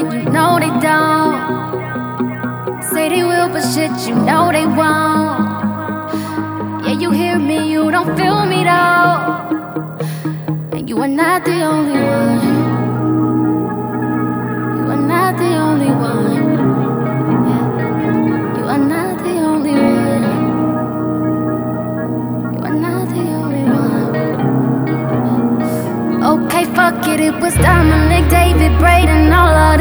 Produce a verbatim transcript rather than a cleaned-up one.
you know they don't. Say they will, but shit, you know they won't. Yeah, you hear me, you don't feel me though. And you are not the only one. You are not the only one. Yeah. You are not the only one. You are not the only one. Okay, fuck it, it was Dominic, David, Braden, all of